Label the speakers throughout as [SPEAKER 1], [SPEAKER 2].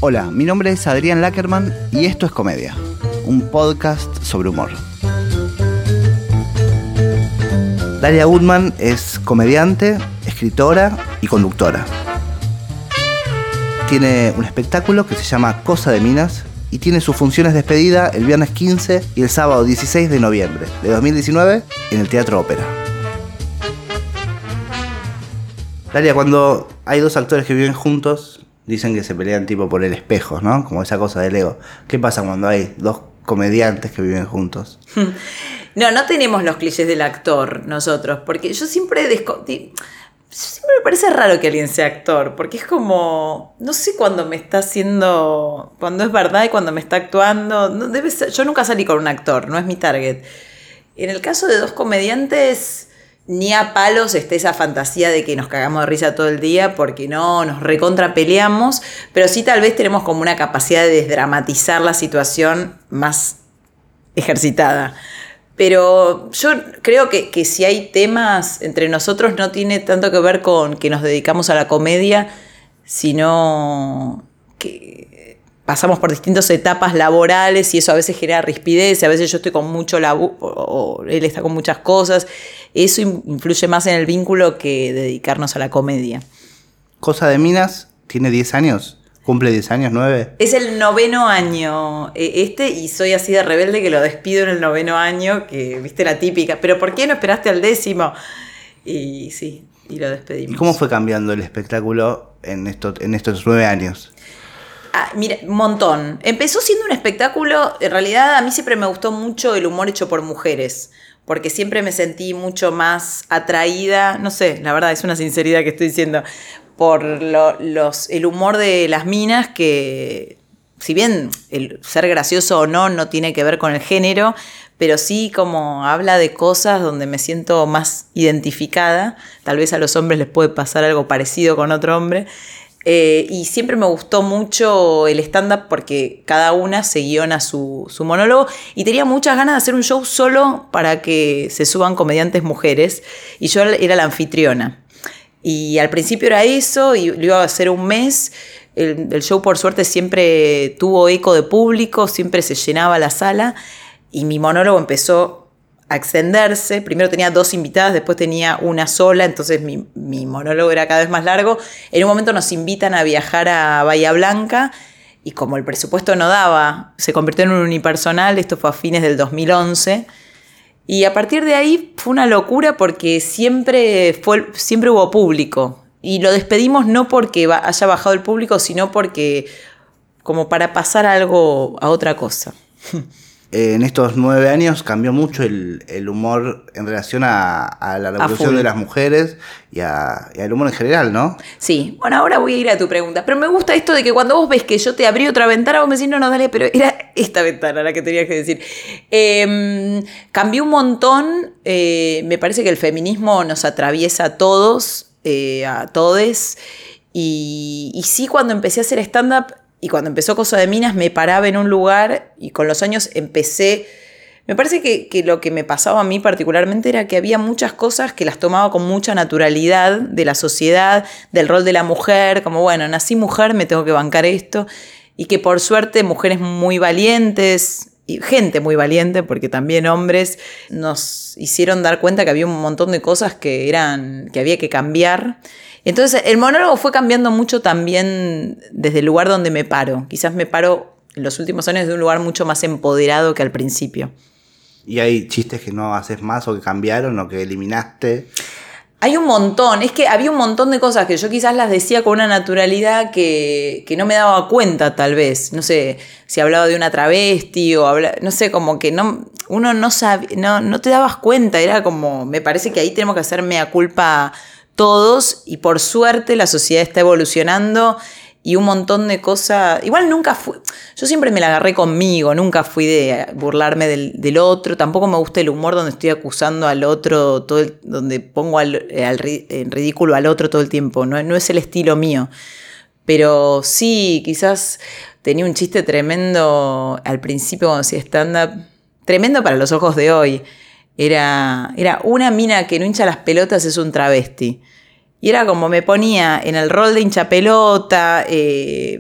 [SPEAKER 1] Hola, mi nombre es Adrián Lackerman y esto es Comedia, un podcast sobre humor. Dalia Goodman es comediante, escritora y conductora. Tiene un espectáculo que se llama Cosa de Minas y tiene sus funciones de despedida el viernes 15 y el sábado 16 de noviembre de 2019 en el Teatro Ópera. Dalia, cuando hay dos actores que viven juntos, dicen que se pelean tipo por el espejo, ¿no? Como esa cosa del ego. ¿Qué pasa cuando hay dos comediantes que viven juntos?
[SPEAKER 2] No tenemos los clichés del actor nosotros, porque yo siempre me parece raro que alguien sea actor, porque es como, no sé cuándo me está haciendo, cuando es verdad y cuando me está actuando. No, debe ser, yo nunca salí con un actor, no es mi target. En el caso de dos comediantes, ni a palos está esa fantasía de que nos cagamos de risa todo el día, porque no, nos recontra peleamos, pero sí tal vez tenemos como una capacidad de desdramatizar la situación más ejercitada. Pero yo creo que si hay temas entre nosotros no tiene tanto que ver con que nos dedicamos a la comedia, sino que pasamos por distintas etapas laborales y eso a veces genera rispidez, a veces yo estoy con mucho laburo, o él está con muchas cosas. Eso influye más en el vínculo que dedicarnos a la comedia.
[SPEAKER 1] Cosa de Minas tiene 10 años. ¿Cumple 10 años, 9?
[SPEAKER 2] Es el 9º año y soy así de rebelde que lo despido en el 9º año, que viste la típica, pero ¿por qué no esperaste al 10º? Y sí, y lo despedimos.
[SPEAKER 1] ¿Y cómo fue cambiando el espectáculo en estos 9 años?
[SPEAKER 2] Mira, un montón. Empezó siendo un espectáculo, en realidad a mí siempre me gustó mucho el humor hecho por mujeres, porque siempre me sentí mucho más atraída, no sé, la verdad es una sinceridad que estoy diciendo, por el humor de las minas, que si bien el ser gracioso o no tiene que ver con el género, pero sí como habla de cosas donde me siento más identificada. Tal vez a los hombres les puede pasar algo parecido con otro hombre. Y siempre me gustó mucho el stand-up porque cada una se guiona su monólogo y tenía muchas ganas de hacer un show solo para que se suban comediantes mujeres y yo era la anfitriona. Y al principio era eso y lo iba a hacer un mes. El show por suerte siempre tuvo eco de público, siempre se llenaba la sala y mi monólogo empezó a extenderse. Primero tenía 2 invitadas, después tenía una sola, entonces mi monólogo era cada vez más largo. En un momento nos invitan a viajar a Bahía Blanca y como el presupuesto no daba, se convirtió en un unipersonal. Esto fue a fines del 2011. Y a partir de ahí fue una locura porque siempre hubo público. Y lo despedimos no porque haya bajado el público, sino porque como para pasar algo a otra cosa.
[SPEAKER 1] En estos 9 años cambió mucho el humor en relación a la revolución de las mujeres y al humor en general, ¿no?
[SPEAKER 2] Sí, bueno, ahora voy a ir a tu pregunta. Pero me gusta esto de que cuando vos ves que yo te abrí otra ventana, vos me decís, no, dale, pero era esta ventana la que tenías que decir. Cambió un montón. Me parece que el feminismo nos atraviesa a todos, a todes. Y sí, cuando empecé a hacer stand-up, y cuando empezó Cosa de Minas me paraba en un lugar y con los años empecé. Me parece que lo que me pasaba a mí particularmente era que había muchas cosas que las tomaba con mucha naturalidad de la sociedad, del rol de la mujer, como bueno, nací mujer, me tengo que bancar esto. Y que por suerte mujeres muy valientes y gente muy valiente, porque también hombres, nos hicieron dar cuenta que había un montón de cosas que había que cambiar. Entonces el monólogo fue cambiando mucho también desde el lugar donde me paro. Quizás me paro en los últimos años de un lugar mucho más empoderado que al principio.
[SPEAKER 1] ¿Y hay chistes que no haces más o que cambiaron o que eliminaste?
[SPEAKER 2] Hay un montón. Es que había un montón de cosas que yo quizás las decía con una naturalidad que no me daba cuenta tal vez. No sé, si hablaba de una travesti o no sé, como que uno no sabe, no te dabas cuenta. Era como, me parece que ahí tenemos que hacer mea culpa todos y por suerte la sociedad está evolucionando y un montón de cosas. Igual yo siempre me la agarré conmigo, nunca fui de burlarme del otro, tampoco me gusta el humor donde estoy acusando al otro, donde pongo en ridículo al otro todo el tiempo, no es el estilo mío. Pero sí, quizás tenía un chiste tremendo al principio cuando hacía stand-up, tremendo para los ojos de hoy. Era una mina que no hincha las pelotas es un travesti. Y era como me ponía en el rol de hincha pelota,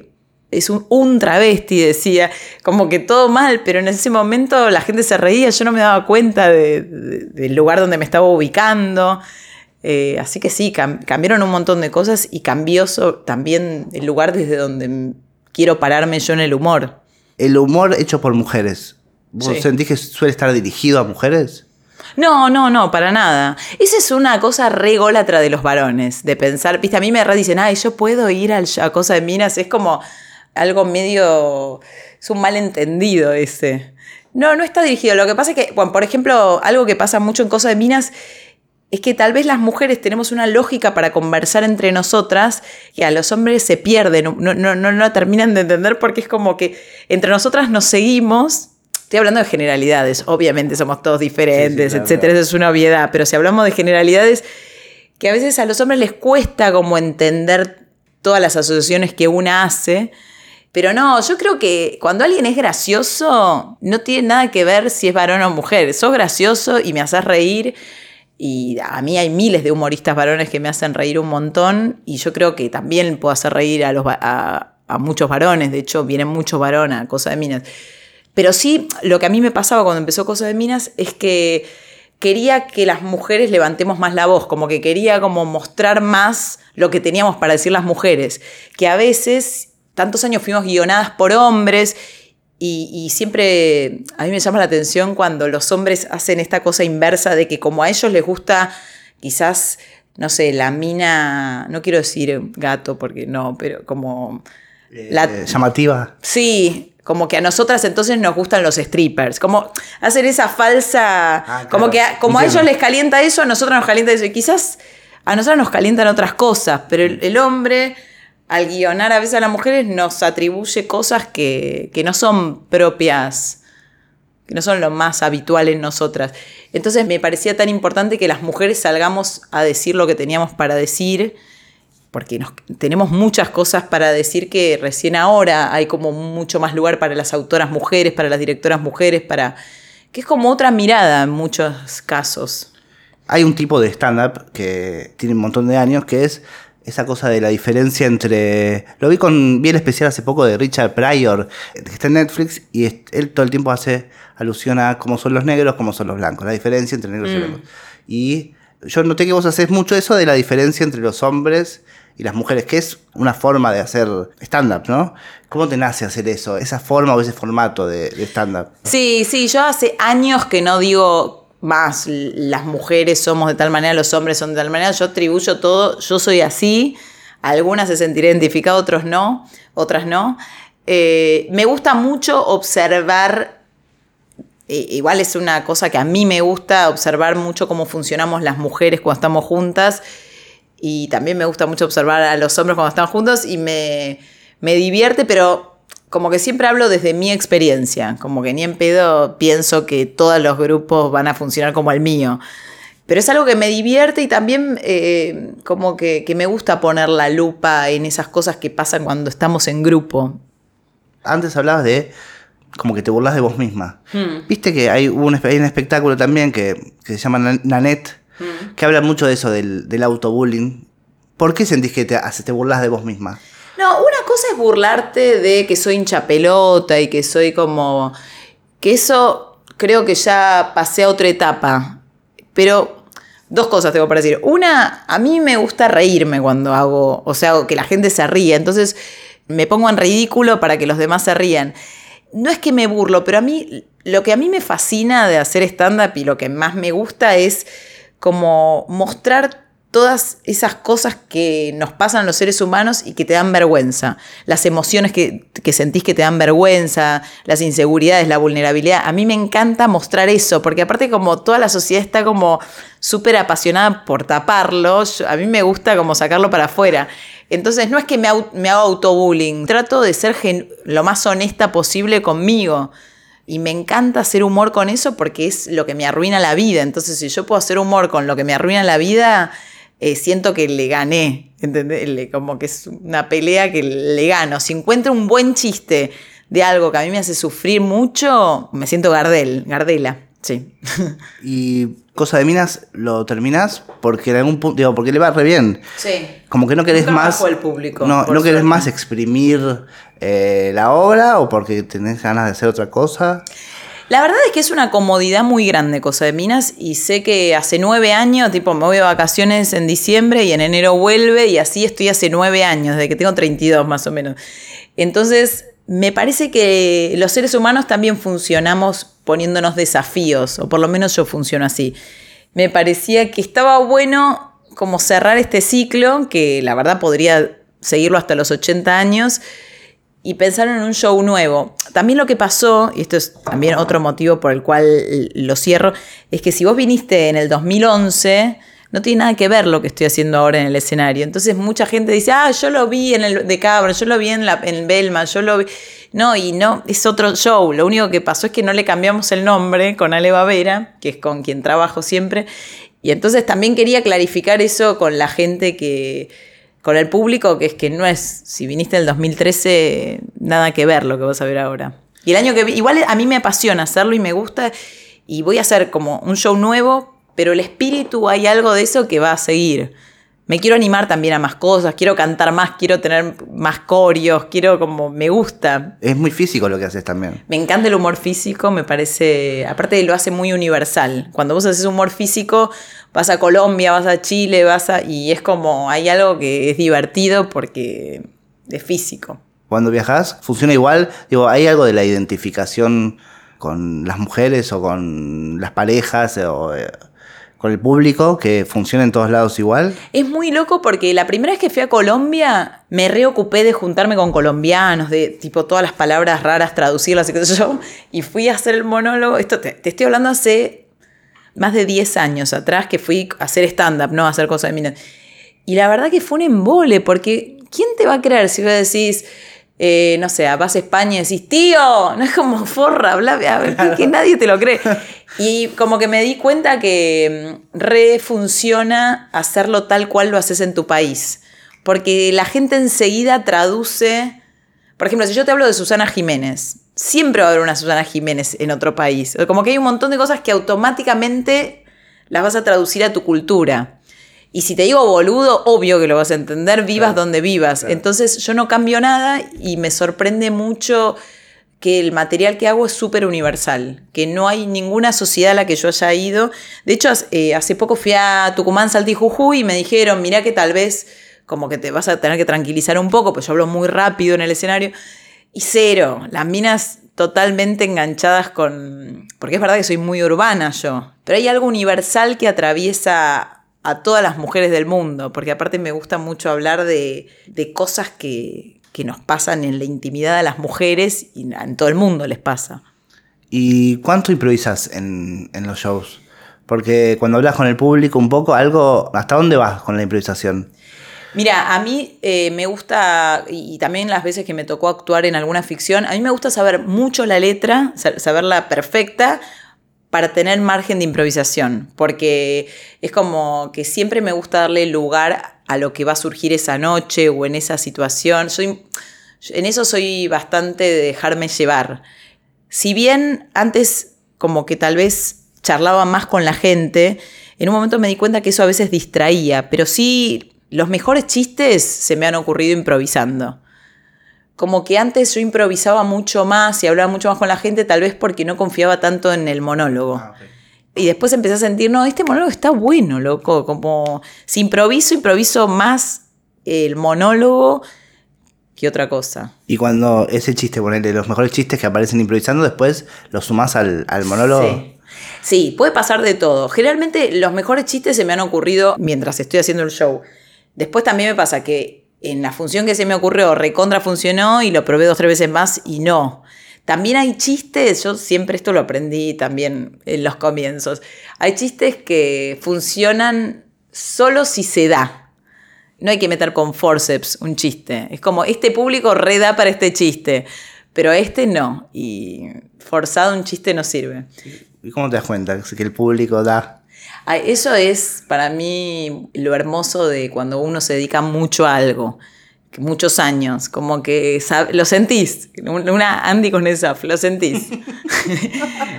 [SPEAKER 2] es un travesti, decía, como que todo mal, pero en ese momento la gente se reía, yo no me daba cuenta del lugar donde me estaba ubicando. Así que sí, cambiaron un montón de cosas y cambió también el lugar desde donde quiero pararme yo en el humor.
[SPEAKER 1] El humor hecho por mujeres, ¿vos sentís que suele estar dirigido a mujeres?
[SPEAKER 2] No, para nada. Esa es una cosa re ególatra de los varones, de pensar, viste, a mí me dicen, ay, yo puedo ir a Cosa de Minas, es como algo medio, es un malentendido ese. No está dirigido. Lo que pasa es que, bueno, por ejemplo, algo que pasa mucho en Cosa de Minas es que tal vez las mujeres tenemos una lógica para conversar entre nosotras que a los hombres se pierden, no terminan de entender porque es como que entre nosotras nos seguimos. Estoy hablando de generalidades, obviamente somos todos diferentes, sí, etcétera, claro. Eso es una obviedad, pero si hablamos de generalidades, que a veces a los hombres les cuesta como entender todas las asociaciones que una hace, pero no, yo creo que cuando alguien es gracioso, no tiene nada que ver si es varón o mujer, sos gracioso y me haces reír. Y a mí hay miles de humoristas varones que me hacen reír un montón y yo creo que también puedo hacer reír a muchos varones. De hecho, vienen muchos varones a Cosa de Minas. Pero sí, lo que a mí me pasaba cuando empezó Cosa de Minas es que quería que las mujeres levantemos más la voz, como que quería como mostrar más lo que teníamos para decir las mujeres, que a veces, tantos años fuimos guionadas por hombres. Y siempre a mí me llama la atención cuando los hombres hacen esta cosa inversa de que como a ellos les gusta quizás, no sé, la mina, no quiero decir gato porque no, pero como...
[SPEAKER 1] llamativa.
[SPEAKER 2] Sí, como que a nosotras entonces nos gustan los strippers, como hacer esa falsa...
[SPEAKER 1] Claro.
[SPEAKER 2] Como que como a ellos les calienta eso, a nosotros nos calienta eso. Y quizás a nosotros nos calientan otras cosas, pero el hombre... Al guionar a veces a las mujeres nos atribuye cosas que no son propias, que no son lo más habitual en nosotras. Entonces me parecía tan importante que las mujeres salgamos a decir lo que teníamos para decir, porque tenemos muchas cosas para decir que recién ahora hay como mucho más lugar para las autoras mujeres, para las directoras mujeres, que es como otra mirada en muchos casos.
[SPEAKER 1] Hay un tipo de stand-up que tiene un montón de años que es... esa cosa de la diferencia entre... Lo vi el especial hace poco de Richard Pryor, que está en Netflix, y él todo el tiempo hace alusión a cómo son los negros, cómo son los blancos, la diferencia entre negros y blancos. Y yo noté que vos hacés mucho eso de la diferencia entre los hombres y las mujeres, que es una forma de hacer stand-up, ¿no? ¿Cómo te nace hacer eso, esa forma o ese formato de stand-up?
[SPEAKER 2] Sí, yo hace años que no digo... más las mujeres somos de tal manera, los hombres son de tal manera, yo atribuyo todo, yo soy así, algunas se sentirán identificadas, otras no. Me gusta mucho observar, igual es una cosa que a mí me gusta, observar mucho cómo funcionamos las mujeres cuando estamos juntas, y también me gusta mucho observar a los hombres cuando están juntos, y me divierte, pero... como que siempre hablo desde mi experiencia, como que ni en pedo pienso que todos los grupos van a funcionar como el mío. Pero es algo que me divierte y también como que me gusta poner la lupa en esas cosas que pasan cuando estamos en grupo.
[SPEAKER 1] Antes hablabas de como que te burlas de vos misma. Viste que hay un espectáculo también que se llama Nanette, que habla mucho de eso, del autobullying. ¿Por qué sentís que te burlas de vos misma?
[SPEAKER 2] No, una cosa es burlarte de que soy hincha pelota y que soy como... que eso creo que ya pasé a otra etapa. Pero dos cosas tengo para decir. Una, a mí me gusta reírme cuando hago... o sea, que la gente se ría. Entonces me pongo en ridículo para que los demás se rían. No es que me burlo, pero a mí... lo que a mí me fascina de hacer stand-up y lo que más me gusta es como mostrar... todas esas cosas que nos pasan a los seres humanos y que te dan vergüenza. Las emociones que sentís que te dan vergüenza, las inseguridades, la vulnerabilidad. A mí me encanta mostrar eso, porque aparte como toda la sociedad está como súper apasionada por taparlo, a mí me gusta como sacarlo para afuera. Entonces no es que me hago autobullying, trato de ser lo más honesta posible conmigo. Y me encanta hacer humor con eso porque es lo que me arruina la vida. Entonces si yo puedo hacer humor con lo que me arruina la vida... siento que le gané, ¿entendés? Como que es una pelea que le gano. Si encuentro un buen chiste de algo que a mí me hace sufrir mucho, me siento Gardela. Sí.
[SPEAKER 1] Y Cosa de Minas lo terminás porque en algún punto, digo, porque le va re bien.
[SPEAKER 2] Sí.
[SPEAKER 1] Como que no querés
[SPEAKER 2] Nunca
[SPEAKER 1] más.
[SPEAKER 2] bajó el público,
[SPEAKER 1] No
[SPEAKER 2] por
[SPEAKER 1] querés
[SPEAKER 2] suerte.
[SPEAKER 1] más exprimir la obra o porque tenés ganas de hacer otra cosa.
[SPEAKER 2] La verdad es que es una comodidad muy grande Cosa de Minas y sé que hace 9 años, tipo me voy de vacaciones en diciembre y en enero vuelve y así estoy hace 9 años, desde que tengo 32 más o menos. Entonces me parece que los seres humanos también funcionamos poniéndonos desafíos, o por lo menos yo funciono así. Me parecía que estaba bueno como cerrar este ciclo, que la verdad podría seguirlo hasta los 80 años, y pensar en un show nuevo. También lo que pasó, y esto es también otro motivo por el cual lo cierro, es que si vos viniste en el 2011, no tiene nada que ver lo que estoy haciendo ahora en el escenario. Entonces mucha gente dice, yo lo vi en el de Cabra, yo lo vi en Belma, yo lo vi... No, y no, es otro show. Lo único que pasó es que no le cambiamos el nombre con Ale Bavera, que es con quien trabajo siempre. Y entonces también quería clarificar eso con la gente con el público, que es que no es, si viniste en el 2013, nada que ver lo que vas a ver ahora. Y el año que igual a mí me apasiona hacerlo y me gusta, y voy a hacer como un show nuevo, pero el espíritu, hay algo de eso que va a seguir. Me quiero animar también a más cosas, quiero cantar más, quiero tener más coreos, me gusta.
[SPEAKER 1] Es muy físico lo que haces también.
[SPEAKER 2] Me encanta el humor físico, me parece, aparte lo hace muy universal. Cuando vos haces humor físico, vas a Colombia, vas a Chile, y es como, hay algo que es divertido porque es físico.
[SPEAKER 1] Cuando viajás, ¿funciona igual? Digo, ¿hay algo de la identificación con las mujeres o con las parejas o con el público que funciona en todos lados igual?
[SPEAKER 2] Es muy loco porque la primera vez que fui a Colombia me reocupé de juntarme con colombianos, de tipo todas las palabras raras, traducirlas y qué sé yo, y fui a hacer el monólogo. Esto te estoy hablando hace más de 10 años atrás que fui a hacer stand-up, no a hacer cosas de minas. Y la verdad que fue un embole, porque ¿quién te va a creer si vos decís, no sé, vas a España y decís, tío? No es como forra, bla, que nadie te lo cree. Y como que me di cuenta que funciona hacerlo tal cual lo haces en tu país. Porque la gente enseguida traduce. Por ejemplo, si yo te hablo de Susana Jiménez, siempre va a haber una Susana Jiménez en otro país. Como que hay un montón de cosas que automáticamente las vas a traducir a tu cultura. Y si te digo boludo, obvio que lo vas a entender, vivas donde vivas. Claro. Entonces yo no cambio nada y me sorprende mucho que el material que hago es súper universal, que no hay ninguna sociedad a la que yo haya ido. De hecho, hace poco fui a Tucumán, Salta y Jujuy y me dijeron, mirá que tal vez como que te vas a tener que tranquilizar un poco, pues yo hablo muy rápido en el escenario. Y cero, las minas totalmente enganchadas con... Porque es verdad que soy muy urbana yo, pero hay algo universal que atraviesa a todas las mujeres del mundo, porque aparte me gusta mucho hablar de cosas que nos pasan en la intimidad de las mujeres y en todo el mundo les pasa.
[SPEAKER 1] ¿Y cuánto improvisas en los shows? Porque cuando hablas con el público un poco, ¿hasta dónde vas con la improvisación?
[SPEAKER 2] Mira, a mí me gusta, y también las veces que me tocó actuar en alguna ficción, a mí me gusta saber mucho la letra, saberla perfecta, para tener margen de improvisación, porque es como que siempre me gusta darle lugar a lo que va a surgir esa noche o en esa situación. En eso soy bastante de dejarme llevar. Si bien antes como que tal vez charlaba más con la gente, en un momento me di cuenta que eso a veces distraía, pero sí, los mejores chistes se me han ocurrido improvisando. Como que antes yo improvisaba mucho más y hablaba mucho más con la gente, tal vez porque no confiaba tanto en el monólogo. Okay. Y después empecé a sentir, no, este monólogo está bueno, loco. Como si improviso más el monólogo que otra cosa.
[SPEAKER 1] Y cuando ese chiste, ponele los mejores chistes que aparecen improvisando, después los sumás al monólogo.
[SPEAKER 2] Sí, puede pasar de todo. Generalmente los mejores chistes se me han ocurrido mientras estoy haciendo el show. Después también me pasa que en la función que se me ocurrió recontra funcionó y lo probé 2-3 veces más y no. También hay chistes, yo siempre esto lo aprendí también en los comienzos, hay chistes que funcionan solo si se da. No hay que meter con forceps un chiste. Es como, este público reda para este chiste, pero este no. Y forzado un chiste no sirve.
[SPEAKER 1] ¿Y cómo te das cuenta que el público da?
[SPEAKER 2] Eso es para mí lo hermoso de cuando uno se dedica mucho a algo, muchos años, como que lo sentís, una Andy con esa, lo sentís.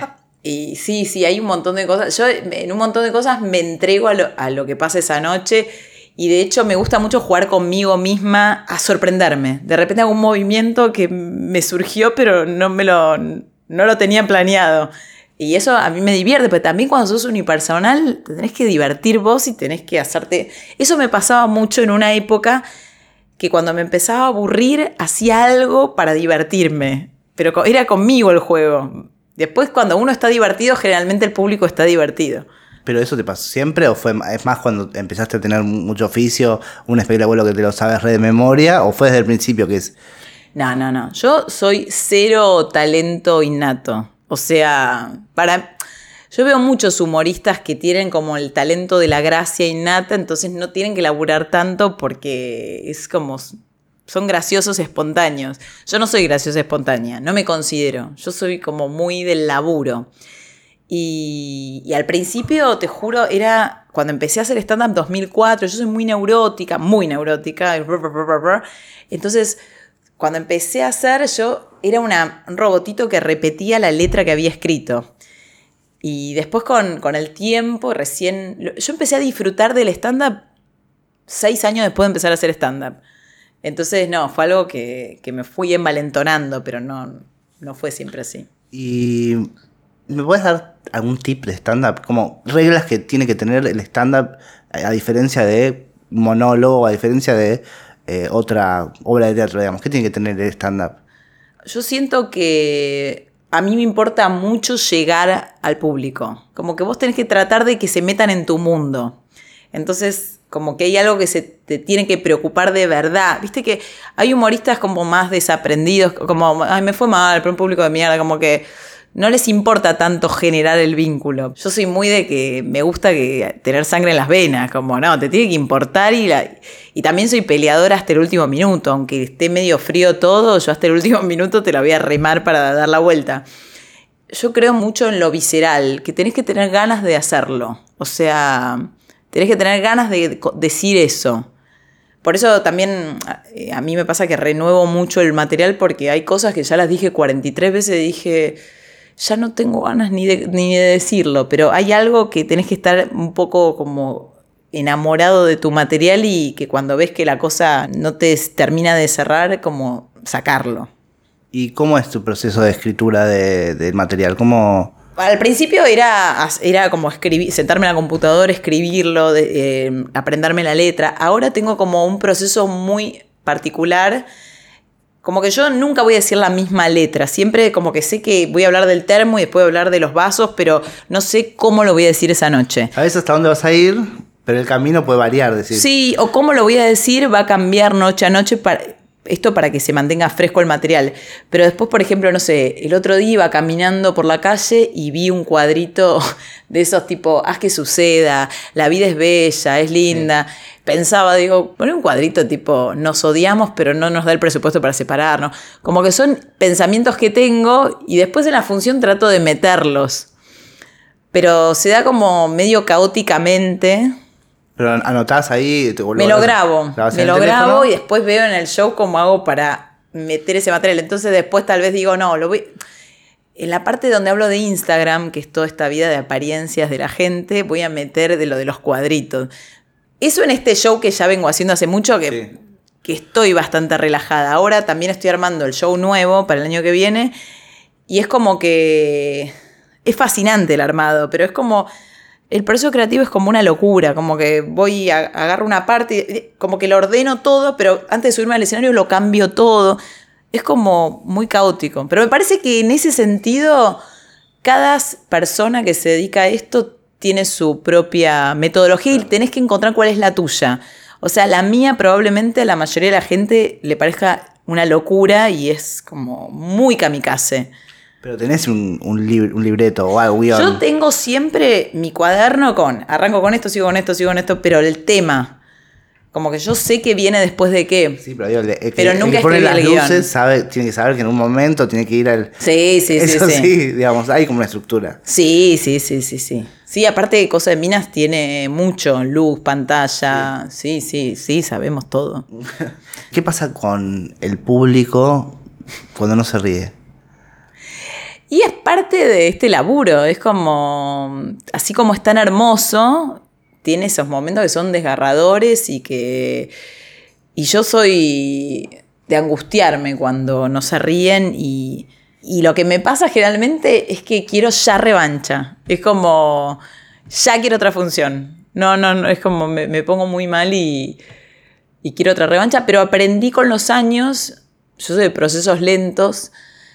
[SPEAKER 2] Y sí, hay un montón de cosas. Yo en un montón de cosas me entrego a lo que pasa esa noche. Y de hecho me gusta mucho jugar conmigo misma a sorprenderme. De repente hago un movimiento que me surgió, pero no lo tenía planeado. Y eso a mí me divierte, pero también cuando sos unipersonal te tenés que divertir vos y tenés que hacerte... Eso me pasaba mucho en una época que cuando me empezaba a aburrir hacía algo para divertirme. Pero era conmigo el juego. Después cuando uno está divertido, generalmente el público está divertido.
[SPEAKER 1] ¿Pero eso te pasó siempre o es más cuando empezaste a tener mucho oficio, un espectáculo que te lo sabes re de memoria, o fue desde el principio que es...?
[SPEAKER 2] No. Yo soy cero talento innato. O sea, yo veo muchos humoristas que tienen como el talento de la gracia innata, entonces no tienen que laburar tanto porque es como... Son graciosos espontáneos. Yo no soy graciosa espontánea, no me considero. Yo soy como muy del laburo. Y al principio, te juro, era cuando empecé a hacer stand-up en 2004, yo soy muy neurótica. Entonces, cuando empecé a hacer, yo era un robotito que repetía la letra que había escrito. Y después con el tiempo, recién... Yo empecé a disfrutar del stand-up 6 años después de empezar a hacer stand-up. Entonces, no, fue algo que me fui envalentonando, pero no fue siempre así.
[SPEAKER 1] ¿Y me puedes dar algún tip de stand-up? Como reglas que tiene que tener el stand-up a diferencia de monólogo, a diferencia de otra obra de teatro, digamos. ¿Qué tiene que tener el stand-up?
[SPEAKER 2] Yo siento que a mí me importa mucho llegar al público. Como que vos tenés que tratar de que se metan en tu mundo. Entonces, como que hay algo que se te tiene que preocupar de verdad. Viste que hay humoristas como más desaprendidos, como, ay, me fue mal, pero un público de mierda, como que no les importa tanto generar el vínculo. Yo soy muy de que me gusta tener sangre en las venas, como, no, te tiene que importar y también soy peleadora hasta el último minuto, aunque esté medio frío todo, yo hasta el último minuto te la voy a remar para dar la vuelta. Yo creo mucho en lo visceral, que tenés que tener ganas de hacerlo. O sea... Tenés que tener ganas de decir eso. Por eso también a mí me pasa que renuevo mucho el material porque hay cosas que ya las dije 43 veces y dije, ya no tengo ganas ni de decirlo, pero hay algo que tenés que estar un poco como enamorado de tu material y que cuando ves que la cosa no te termina de cerrar, como sacarlo.
[SPEAKER 1] ¿Y cómo es tu proceso de escritura del material? ¿Cómo...?
[SPEAKER 2] Al principio era como sentarme en la computadora, escribirlo, aprenderme la letra. Ahora tengo como un proceso muy particular. Como que yo nunca voy a decir la misma letra. Siempre como que sé que voy a hablar del termo y después voy a hablar de los vasos, pero no sé cómo lo voy a decir esa noche.
[SPEAKER 1] ¿Sabes hasta dónde vas a ir? Pero el camino puede variar, decir.
[SPEAKER 2] Sí, o cómo lo voy a decir va a cambiar noche a noche esto para que se mantenga fresco el material. Pero después, por ejemplo, no sé, el otro día iba caminando por la calle y vi un cuadrito de esos tipo, haz que suceda, la vida es bella, es linda. Sí. Pensaba, digo, poner un cuadrito tipo, nos odiamos, pero no nos da el presupuesto para separarnos. Como que son pensamientos que tengo y después en la función trato de meterlos. Pero se da como medio caóticamente.
[SPEAKER 1] Pero anotás ahí...
[SPEAKER 2] Me lo grabo y después veo en el show cómo hago para meter ese material. Entonces después tal vez digo, no, en la parte donde hablo de Instagram, que es toda esta vida de apariencias de la gente, voy a meter de lo de los cuadritos. Eso en este show que ya vengo haciendo hace mucho, que estoy bastante relajada. Ahora también estoy armando el show nuevo para el año que viene y es como que... Es fascinante el armado, pero es como... El proceso creativo es como una locura, como que agarro una parte, como que lo ordeno todo, pero antes de subirme al escenario lo cambio todo. Es como muy caótico. Pero me parece que en ese sentido, cada persona que se dedica a esto tiene su propia metodología y tenés que encontrar cuál es la tuya. O sea, la mía probablemente a la mayoría de la gente le parezca una locura y es como muy kamikaze.
[SPEAKER 1] Pero tenés un libreto o algo, guión.
[SPEAKER 2] Yo tengo siempre mi cuaderno arranco con esto, sigo con esto, pero el tema, como que yo sé que viene después de qué.
[SPEAKER 1] Sí, pero
[SPEAKER 2] nunca
[SPEAKER 1] escribí
[SPEAKER 2] el guión.
[SPEAKER 1] Luces, tiene que saber que en un momento tiene que ir al...
[SPEAKER 2] Sí.
[SPEAKER 1] Eso sí, digamos, hay como una estructura.
[SPEAKER 2] Sí. Sí, aparte de Cosa de Minas tiene mucho, luz, pantalla, sí, sabemos todo.
[SPEAKER 1] ¿Qué pasa con el público cuando no se ríe?
[SPEAKER 2] Y es parte de este laburo, es como, así como es tan hermoso, tiene esos momentos que son desgarradores y yo soy de angustiarme cuando no se ríen y lo que me pasa generalmente es que quiero ya revancha, es como, ya quiero otra función, no, es como me pongo muy mal y quiero otra revancha, pero aprendí con los años, yo soy de procesos lentos.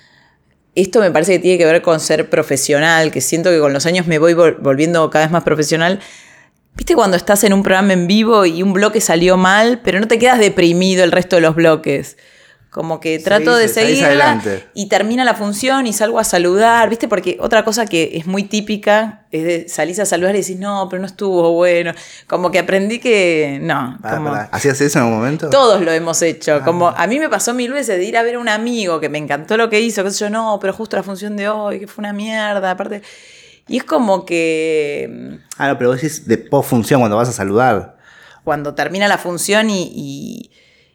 [SPEAKER 2] Esto me parece que tiene que ver con ser profesional, que siento que con los años me voy volviendo cada vez más profesional. ¿Viste cuando estás en un programa en vivo y un bloque salió mal, pero no te quedas deprimido el resto de los bloques? Como que trato de seguirla y termina la función y salgo a saludar, ¿viste? Porque otra cosa que es muy típica es de salís a saludar y decís, no, pero no estuvo bueno. Como que aprendí que no.
[SPEAKER 1] ¿Hacías eso en algún momento?
[SPEAKER 2] Todos lo hemos hecho. Como a mí me pasó 1000 veces de ir a ver a un amigo que me encantó lo que hizo, qué sé yo, no, pero justo la función de hoy, que fue una mierda, aparte. Y es como que...
[SPEAKER 1] no, pero vos decís de post-función, cuando vas a saludar.
[SPEAKER 2] Cuando termina la función y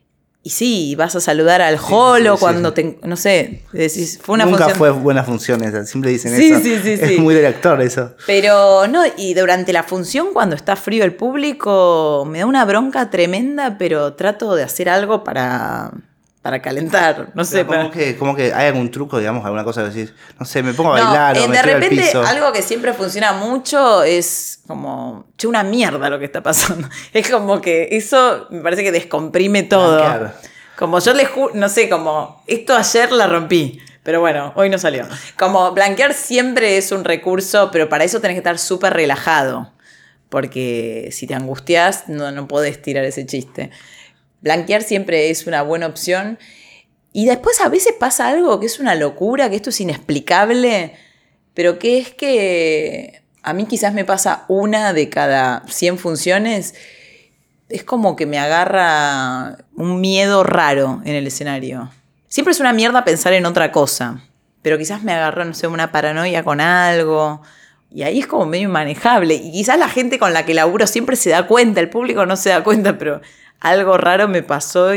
[SPEAKER 2] sí, vas a saludar al hall o cuando no sé, decís, fue una
[SPEAKER 1] Nunca
[SPEAKER 2] función...
[SPEAKER 1] fue buena función esa, siempre dicen eso.
[SPEAKER 2] Sí.
[SPEAKER 1] Es muy del actor eso.
[SPEAKER 2] Pero no, y durante la función, cuando está frío el público, me da una bronca tremenda, pero trato de hacer algo para calentar, no sé.
[SPEAKER 1] ¿Cómo que hay algún truco, digamos, alguna cosa que decís, no sé, me pongo a bailar o me
[SPEAKER 2] de
[SPEAKER 1] tiro al
[SPEAKER 2] repente,
[SPEAKER 1] piso?
[SPEAKER 2] algo que siempre funciona mucho es como, che, una mierda lo que está pasando. Es como que eso me parece que descomprime todo. Blanquear. Como yo no sé, como, esto ayer la rompí, pero bueno, hoy no salió. Como blanquear siempre es un recurso, pero para eso tenés que estar súper relajado. Porque si te angustias, no podés tirar ese chiste. Blanquear siempre es una buena opción. Y después a veces pasa algo que es una locura, que esto es inexplicable, pero que es que a mí quizás me pasa una de cada 100 funciones. Es como que me agarra un miedo raro en el escenario. Siempre es una mierda pensar en otra cosa, pero quizás me agarra, no sé, una paranoia con algo. Y ahí es como medio inmanejable. Y quizás la gente con la que laburo siempre se da cuenta, el público no se da cuenta, pero algo raro me pasó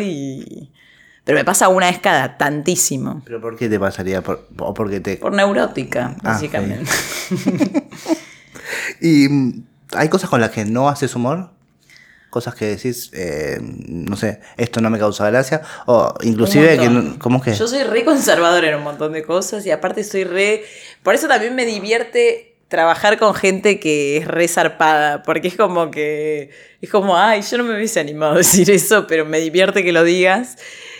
[SPEAKER 2] pero me pasa una vez cada tantísimo.
[SPEAKER 1] ¿Pero por qué te pasaría? Por
[SPEAKER 2] neurótica, básicamente.
[SPEAKER 1] ¿Y hay cosas con las que no haces humor? Cosas que decís, no sé, esto no me causa gracia. O inclusive, ¿cómo es que?
[SPEAKER 2] Yo soy re conservadora en un montón de cosas y aparte por eso también me divierte trabajar con gente que es re zarpada, porque es como, ay, yo no me hubiese animado a decir eso, pero me divierte que lo digas.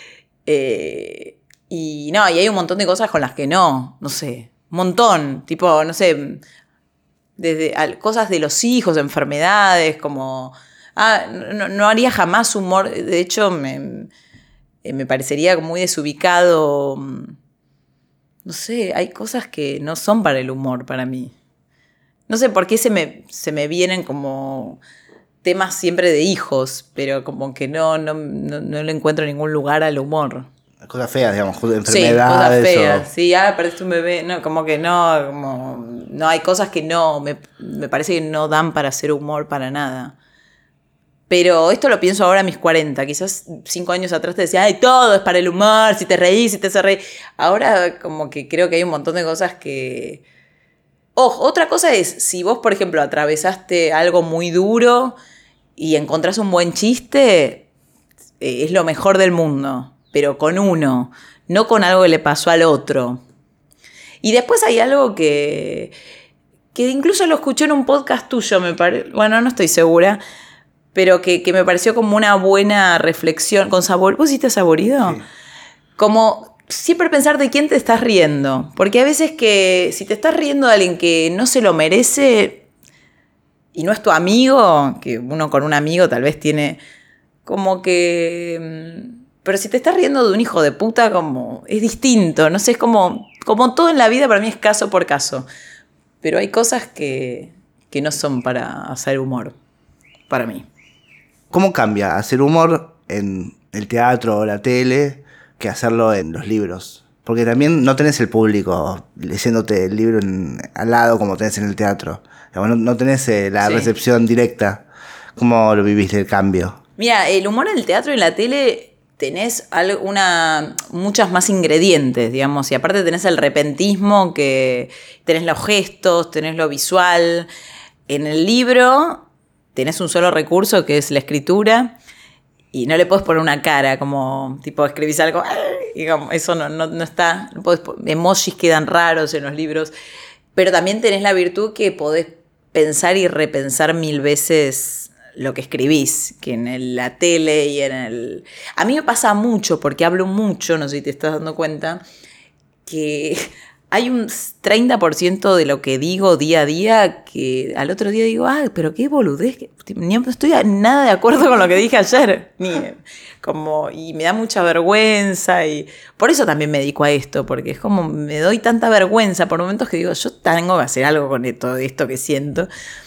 [SPEAKER 2] Y hay un montón de cosas con las que no sé, un montón, tipo, no sé, desde cosas de los hijos, enfermedades, como, no haría jamás humor, de hecho me parecería muy desubicado, no sé, hay cosas que no son para el humor para mí. No sé por qué se me vienen como temas siempre de hijos, pero como que no le encuentro ningún lugar al humor.
[SPEAKER 1] Cosas feas, digamos, enfermedades.
[SPEAKER 2] Sí, cosas feas. Sí, perdiste un bebé. No, como que no hay cosas que me parece que no dan para hacer humor para nada. Pero esto lo pienso ahora a mis 40. Quizás 5 años atrás te decía, ay, todo es para el humor, si te reís, si te hace reír. Ahora como que creo que hay un montón de cosas que... Ojo, otra cosa es, si vos, por ejemplo, atravesaste algo muy duro y encontrás un buen chiste, es lo mejor del mundo, pero con uno, no con algo que le pasó al otro. Y después hay algo que incluso lo escuché en un podcast tuyo, me parece, bueno, no estoy segura, pero que me pareció como una buena reflexión. ¿Con sabor? ¿Vos hiciste Saborido? Sí. Como... siempre pensar de quién te estás riendo. Porque a veces que si te estás riendo de alguien que no se lo merece y no es tu amigo, que uno con un amigo tal vez tiene como que... Pero si te estás riendo de un hijo de puta, como es distinto. No sé, es como todo en la vida para mí es caso por caso. Pero hay cosas que no son para hacer humor, para mí.
[SPEAKER 1] ¿Cómo cambia hacer humor en el teatro o la tele que hacerlo en los libros? Porque también no tenés el público leyéndote el libro al lado como tenés en el teatro. No tenés la recepción directa. ¿Cómo lo viviste el cambio?
[SPEAKER 2] Mira, el humor en el teatro y en la tele tenés muchas más ingredientes, digamos, y aparte tenés el repentismo, que tenés los gestos, tenés lo visual. En el libro tenés un solo recurso, que es la escritura, y no le podés poner una cara, como tipo escribís algo, y como, eso no está, emojis quedan raros en los libros, pero también tenés la virtud que podés pensar y repensar 1000 veces lo que escribís, que en la tele y en el... A mí me pasa mucho, porque hablo mucho, no sé si te estás dando cuenta, que hay un 30% de lo que digo día a día que al otro día digo, pero qué boludez, ni estoy nada de acuerdo con lo que dije ayer, y me da mucha vergüenza, y por eso también me dedico a esto, porque es como me doy tanta vergüenza por momentos que digo, yo tengo que hacer algo con todo esto que siento.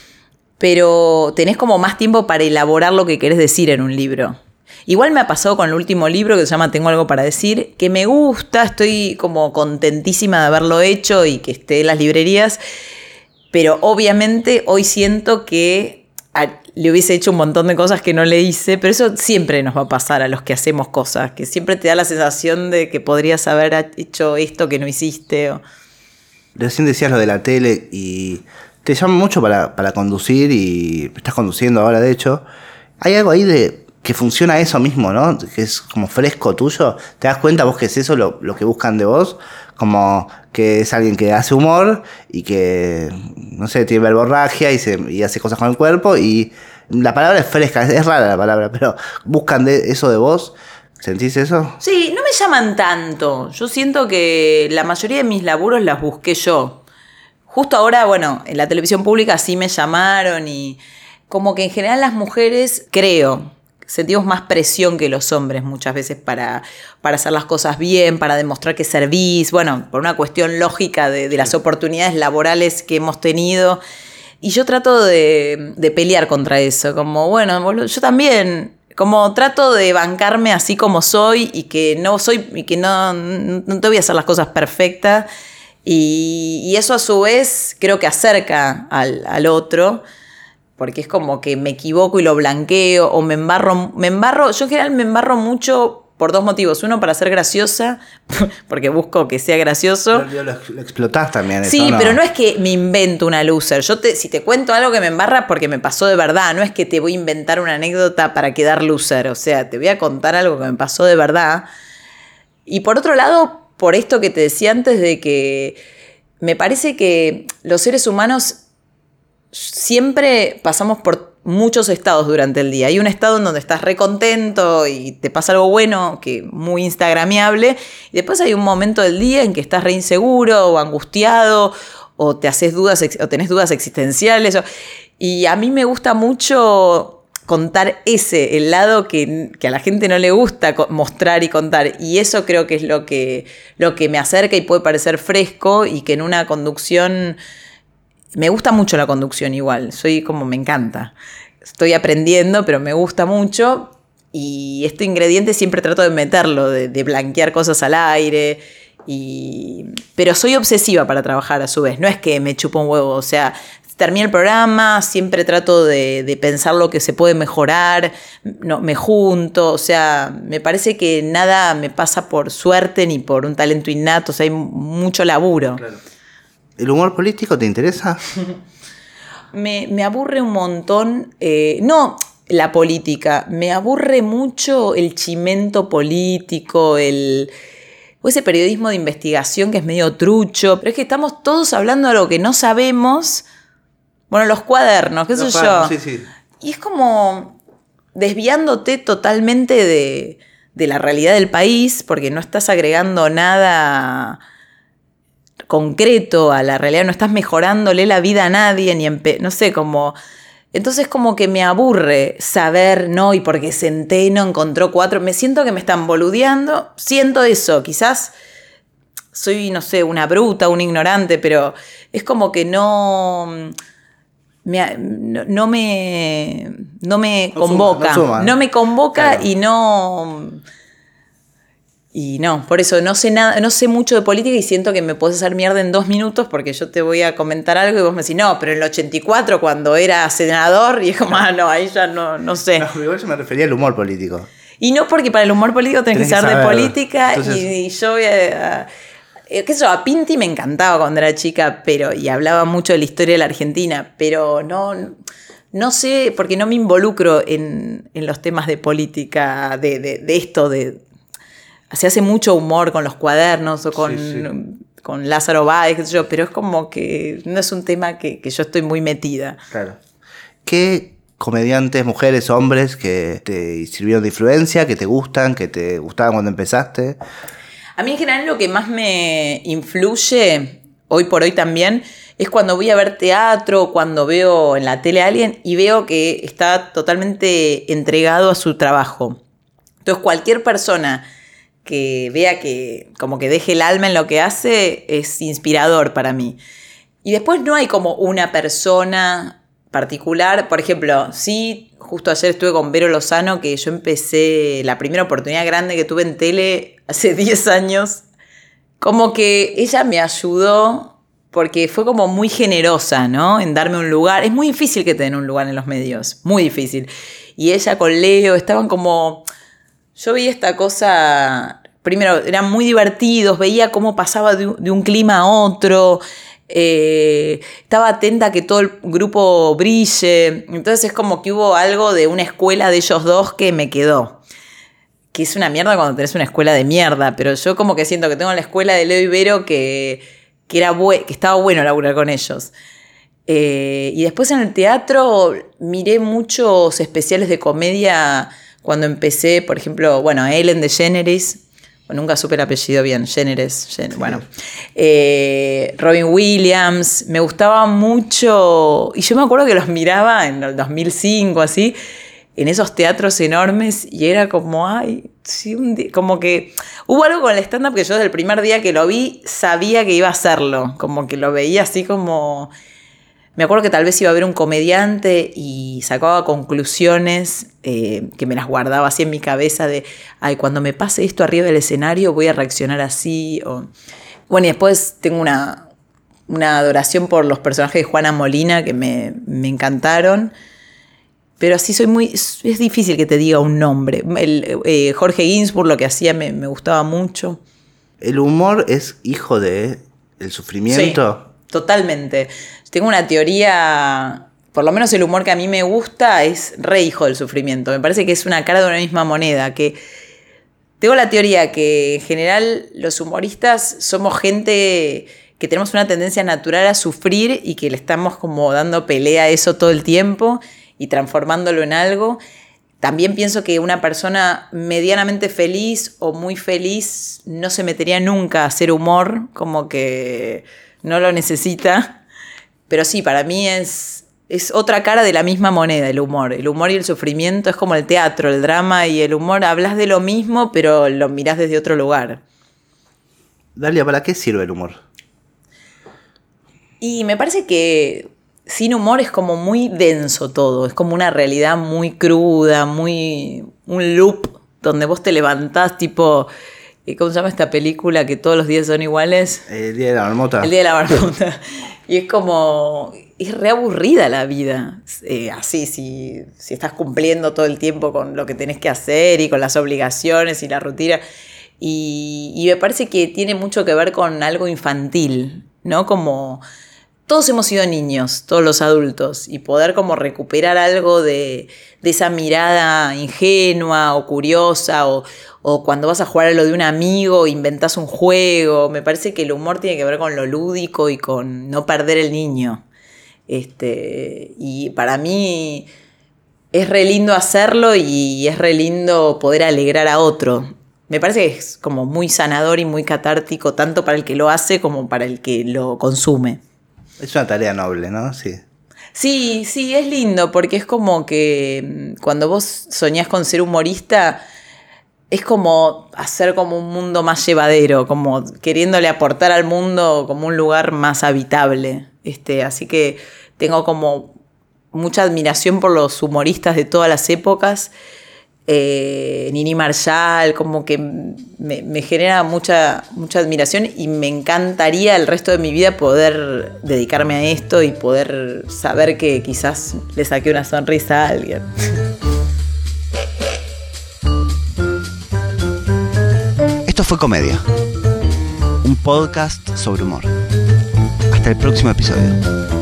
[SPEAKER 2] Pero tenés como más tiempo para elaborar lo que querés decir en un libro. Igual me ha pasado con el último libro, que se llama Tengo algo para decir, que me gusta, estoy como contentísima de haberlo hecho y que esté en las librerías, pero obviamente hoy siento que le hubiese hecho un montón de cosas que no le hice, pero eso siempre nos va a pasar a los que hacemos cosas, que siempre te da la sensación de que podrías haber hecho esto que no hiciste.
[SPEAKER 1] Recién decías lo de la tele y... Te llaman mucho para conducir y estás conduciendo ahora, de hecho. Hay algo ahí de que funciona eso mismo, ¿no? Que es como fresco tuyo. ¿Te das cuenta vos que es eso lo que buscan de vos? Como que es alguien que hace humor y que, no sé, tiene verborragia y hace cosas con el cuerpo. Y la palabra es fresca, es rara la palabra, pero buscan eso de vos. ¿Sentís eso?
[SPEAKER 2] Sí, no me llaman tanto. Yo siento que la mayoría de mis laburos las busqué yo. Justo ahora, bueno, en la televisión pública sí me llamaron y como que en general las mujeres, creo, sentimos más presión que los hombres muchas veces para hacer las cosas bien, para demostrar que servís, bueno, por una cuestión lógica de las oportunidades laborales que hemos tenido. Y yo trato de pelear contra eso, como, bueno, yo también... Como trato de bancarme así como soy y que no te voy a hacer las cosas perfectas. Y eso a su vez creo que acerca al otro, porque es como que me equivoco y lo blanqueo o me embarro. Yo en general me embarro mucho por 2 motivos. Uno, para ser graciosa, porque busco que sea gracioso.
[SPEAKER 1] Pero lo explotás también.
[SPEAKER 2] Sí,
[SPEAKER 1] eso, ¿no?
[SPEAKER 2] pero no es que me invento una loser. Si te cuento algo que me embarra porque me pasó de verdad, no es que te voy a inventar una anécdota para quedar loser. O sea, te voy a contar algo que me pasó de verdad. Y por otro lado, por esto que te decía antes de que me parece que los seres humanos siempre pasamos por muchos estados durante el día. Hay un estado en donde estás re-contento y te pasa algo bueno, que muy instagramiable, y después hay un momento del día en que estás re inseguro o angustiado o te haces dudas o tenés dudas existenciales. Y a mí me gusta mucho contar el lado que a la gente no le gusta mostrar y contar. Y eso creo que es lo que me acerca y puede parecer fresco, y que en una conducción... Me gusta mucho la conducción igual. Me encanta. Estoy aprendiendo, pero me gusta mucho. Y este ingrediente siempre trato de meterlo, de blanquear cosas al aire. Pero soy obsesiva para trabajar a su vez. No es que me chupo un huevo, o sea... Termino el programa, siempre trato de pensar lo que se puede mejorar, no, me junto, o sea, me parece que nada me pasa por suerte ni por un talento innato, o sea, hay mucho laburo.
[SPEAKER 1] Claro. ¿El humor político te interesa?
[SPEAKER 2] Me aburre un montón, no la política, me aburre mucho el chimento político, o ese periodismo de investigación que es medio trucho, pero es que estamos todos hablando de algo que no sabemos. Bueno, los cuadernos, qué sé yo.
[SPEAKER 1] Sí.
[SPEAKER 2] Y es como desviándote totalmente de la realidad del país, porque no estás agregando nada concreto a la realidad, no estás mejorándole la vida a nadie, no sé, como... Entonces como que me aburre saber, ¿no? Y porque Centeno encontró 4... Me siento que me están boludeando, siento eso, quizás... Soy, no sé, una bruta, un ignorante, pero es como que no me convoca. No me convoca, claro. Y no, por eso no sé nada, no sé mucho de política y siento que me podés hacer mierda en 2 minutos porque yo te voy a comentar algo y vos me decís, no, pero en el 84 cuando era senador, y es como, no, ahí ya no sé.
[SPEAKER 1] No, igual yo me refería al humor político.
[SPEAKER 2] Y no porque para el humor político tenés que saber de política. Entonces... y yo voy a qué sé yo, a Pinti me encantaba cuando era chica, y hablaba mucho de la historia de la Argentina, pero no sé, porque no me involucro en los temas de política, de esto, se hace mucho humor con los cuadernos o con Lázaro Báez, qué sé yo, pero es como que no es un tema que yo estoy muy metida.
[SPEAKER 1] Claro. ¿Qué comediantes, mujeres, hombres que te sirvieron de influencia, que te gustan, que te gustaban cuando empezaste?
[SPEAKER 2] A mí en general lo que más me influye, hoy por hoy también, es cuando voy a ver teatro, cuando veo en la tele a alguien y veo que está totalmente entregado a su trabajo. Entonces cualquier persona que vea que como que deje el alma en lo que hace es inspirador para mí. Y después no hay como una persona particular. Por ejemplo, sí, justo ayer estuve con Vero Lozano, que yo empecé la primera oportunidad grande que tuve en tele hace 10 años. Como que ella me ayudó porque fue como muy generosa, ¿no? En darme un lugar. Es muy difícil que te den un lugar en los medios, muy difícil. Y ella con Leo estaban como... Yo veía esta cosa... Primero, eran muy divertidos, veía cómo pasaba de un clima a otro... estaba atenta a que todo el grupo brille. Entonces es como que hubo algo de una escuela de ellos dos que me quedó, que es una mierda cuando tenés una escuela de mierda, pero yo como que siento que tengo la escuela de Leo y Vero que estaba bueno laburar con ellos. Y después en el teatro miré muchos especiales de comedia cuando empecé, por ejemplo, Ellen DeGeneres. Nunca supe el apellido bien, bueno. Robin Williams, me gustaba mucho. Y yo me acuerdo que los miraba en el 2005, así, en esos teatros enormes, y era como, ay, sí, como que hubo algo con el stand-up que yo desde el primer día que lo vi sabía que iba a hacerlo. Como que lo veía así como... Me acuerdo que tal vez iba a ver un comediante y sacaba conclusiones que me las guardaba así en mi cabeza de, ay, cuando me pase esto arriba del escenario voy a reaccionar así. Bueno, y después tengo una adoración por los personajes de Juana Molina que me encantaron. Pero así es difícil que te diga un nombre. Jorge Ginsburg, lo que hacía me gustaba mucho.
[SPEAKER 1] ¿El humor es hijo del sufrimiento?
[SPEAKER 2] Sí, totalmente. Tengo una teoría, por lo menos el humor que a mí me gusta es re hijo del sufrimiento. Me parece que es una cara de una misma moneda. Que tengo la teoría que en general los humoristas somos gente que tenemos una tendencia natural a sufrir y que le estamos como dando pelea a eso todo el tiempo y transformándolo en algo. También pienso que una persona medianamente feliz o muy feliz no se metería nunca a hacer humor, como que no lo necesita. Pero sí, para mí es otra cara de la misma moneda el humor. El humor y el sufrimiento es como el teatro, el drama y el humor. Hablas de lo mismo, pero lo mirás desde otro lugar.
[SPEAKER 1] Dalia, ¿para qué sirve el humor?
[SPEAKER 2] Y me parece que sin humor es como muy denso todo. Es como una realidad muy cruda, un loop donde vos te levantás tipo... ¿Cómo se llama esta película que todos los días son iguales?
[SPEAKER 1] El Día de la Marmota.
[SPEAKER 2] El Día de la Marmota. Y es como... Es re aburrida la vida. Así, si estás cumpliendo todo el tiempo con lo que tenés que hacer y con las obligaciones y la rutina. Y me parece que tiene mucho que ver con algo infantil, ¿no? Como... Todos hemos sido niños, todos los adultos, y poder como recuperar algo de esa mirada ingenua o curiosa, o cuando vas a jugar a lo de un amigo, inventás un juego. Me parece que el humor tiene que ver con lo lúdico y con no perder el niño. Y para mí es re lindo hacerlo y es re lindo poder alegrar a otro. Me parece que es como muy sanador y muy catártico, tanto para el que lo hace como para el que lo consume.
[SPEAKER 1] Es una tarea noble, ¿no? Sí.
[SPEAKER 2] Sí, es lindo porque es como que cuando vos soñás con ser humorista es como hacer como un mundo más llevadero, como queriéndole aportar al mundo como un lugar más habitable. Así que tengo como mucha admiración por los humoristas de todas las épocas. Nini Marshall, como que me genera mucha admiración y me encantaría el resto de mi vida poder dedicarme a esto y poder saber que quizás le saqué una sonrisa a alguien.
[SPEAKER 1] fue Comedia, un podcast sobre humor. Hasta el próximo episodio.